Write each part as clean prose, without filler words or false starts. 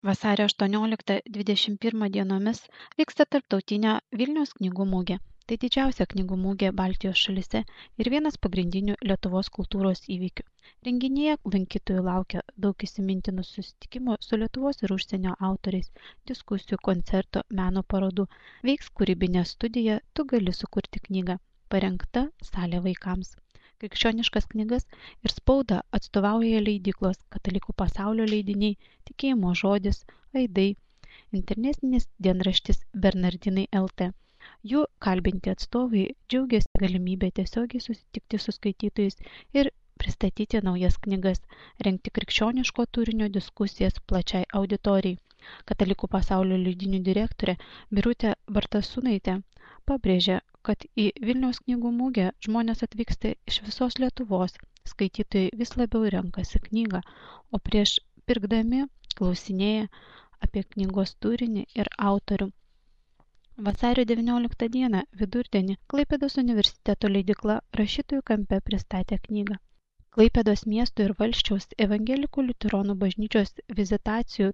Vasario 18-21 dienomis vyksta tarptautinė Vilniaus knygų mugė. Tai didžiausia knygų mugė Baltijos šalyse ir vienas pagrindinių Lietuvos kultūros įvykių. Renginyje lankytojų laukia daug įsimintinų susitikimų su Lietuvos ir užsienio autoriais, diskusijų, koncerto, meno parodų, veiks kūrybinė studija Tu gali sukurti knygą, parengta salė vaikams. Krikščioniškas knygas ir spaudą atstovauja leidyklos Katalikų pasaulio leidiniai, Tikėjimo žodis, Aidai, internetinis dienraštis Bernardinai LT. Jų kalbinti atstovai džiaugiasi galimybę tiesiogiai susitikti su skaitytojais ir pristatyti naujas knygas, rengti krikščioniško turinio diskusijas plačiai auditorijai. Katalikų pasaulio leidinių direktorė Birutė Bartasūnaitė pabrėžė, kad į Vilniaus knygų mugę žmonės atvyksta iš visos Lietuvos, skaitytojai vis labiau renkasi knygą, o prieš pirkdami klausinėja apie knygos turinį ir autorių. Vasario 19 dieną vidurdienį Klaipėdos universiteto leidykla Rašytojų kampe pristatė knygą. Klaipėdos miesto ir Valsčiaus evangelikų liuteronų bažnyčios vizitacijų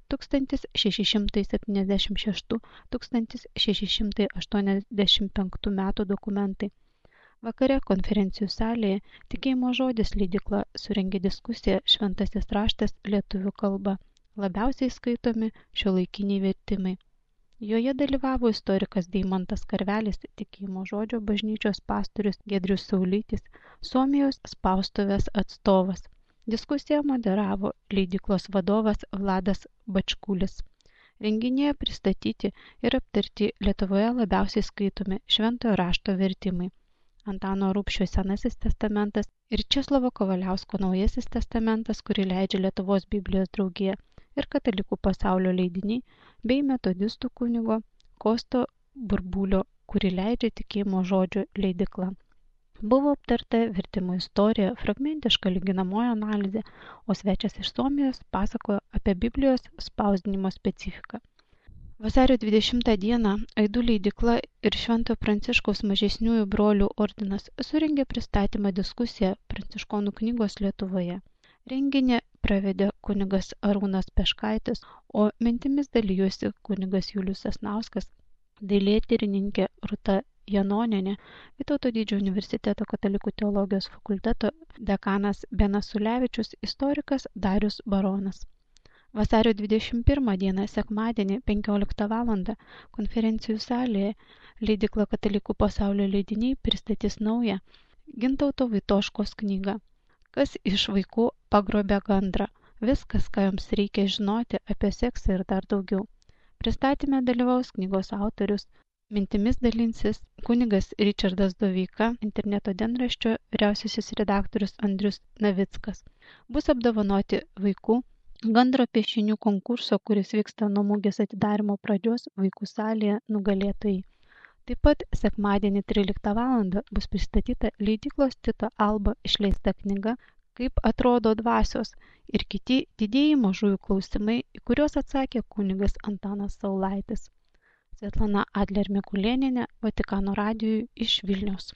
1686–1685 metų dokumentai. Vakare konferencijų salėje Tikėjimo žodis leidykla surengė diskusiją Šventasis raštas lietuvių kalba, labiausiai skaitomi šiuolaikiniai vertimai. Joje dalyvavo istorikas Deimantas Karvelis, Tikėjimo žodžio bažnyčios pastorius Giedrius Saulytis, Suomijos spaustuvės atstovas. Diskusiją moderavo leidyklos vadovas Vladas Bačkulis. Renginyje pristatyti ir aptarti Lietuvoje labiausiai skaitomi Šventojo rašto vertimai. Antano Rubšio Senasis testamentas ir Česlovo Kavaliausko Naujasis testamentas, kurį leidžia Lietuvos Biblijos draugija, ir Katalikų pasaulio leidiniai, bei metodistų kunigo Kosto Burbulio, kurį leidžia Tikėjimo žodžio leidykla. Buvo aptarta vertimo istorija, fragmentiška lyginamoji analizė, o svečias iš Suomijos pasakojo apie Biblijos spausdinimo specifiką. Vasario 20 dieną Aidų leidykla ir Šventojo Pranciškaus mažesniųjų brolių ordinas surengė pristatymą diskusiją Pranciškonų knygos Lietuvoje. Renginį pravedė kunigas Arūnas Peškaitis, o mintimis dalijosi kunigas Julius Sasnauskas, dailėtyrininkė Rūta Janonienė, Vytauto Didžiojo universiteto katalikų teologijos fakulteto dekanas Benas Ulevičius, istorikas Darius Baronas. Vasario 21 dieną sekmadienį 15 val. Konferencijų salėje leidykla Katalikų pasaulio leidiniai pristatys naują Gintauto Vaitoškos knygą Kas iš vaikų pagrobė gandrą. Viskas, ką jums reikia žinoti apie seksą ir dar daugiau. Pristatyme dalyvaus knygos autorius, mintimis dalinsis kunigas Ričardas Doveika, interneto dienraščio vyriausiasis redaktorius Andrius Navickas. Bus apdovanoti vaikų gandro piešinių konkurso, kuris vyksta nuo mugės atidarymo pradžios vaikų salėje, nugalėtojai. Taip pat sekmadienį 13 val. Bus pristatyta leidyklos Tito Alba išleista knyga Kaip atrodo dvasios ir kiti didieji mažųjų klausimai, į kuriuos atsakė kunigas Antanas Saulaitis. Svetlana Adler Mikulėnienė, Vatikano radijui iš Vilniaus.